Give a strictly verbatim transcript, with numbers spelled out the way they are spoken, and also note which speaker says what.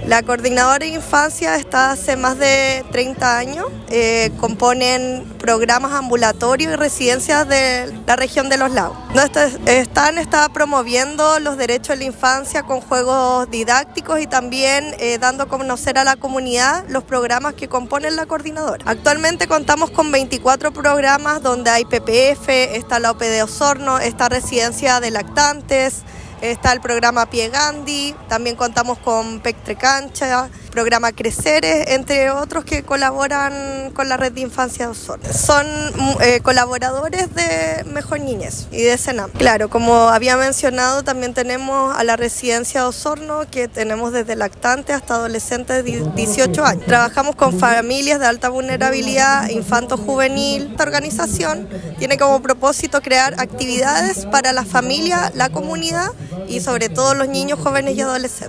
Speaker 1: La Coordinadora de Infancia está hace más de treinta años, eh, componen programas ambulatorios y residencias de la región de Los Lagos. Nuestra Stan está promoviendo los derechos de la infancia con juegos didácticos y también eh, dando a conocer a la comunidad los programas que componen la coordinadora. Actualmente contamos con veinticuatro programas donde hay P P F, está la O P D Osorno, está Residencia de Lactantes, está el programa Pie Gandhi, también contamos con Pectre Cancha, programa Creceres, entre otros que colaboran con la Red de Infancia de Osorno. Son eh, colaboradores de Mejor Niñez y de Senam. Claro, como había mencionado, también tenemos a la Residencia de Osorno, que tenemos desde lactantes hasta adolescentes de dieciocho años. Trabajamos con familias de alta vulnerabilidad, infanto-juvenil. Esta organización tiene como propósito crear actividades para la familia, la comunidad y sobre todo los niños, jóvenes y adolescentes.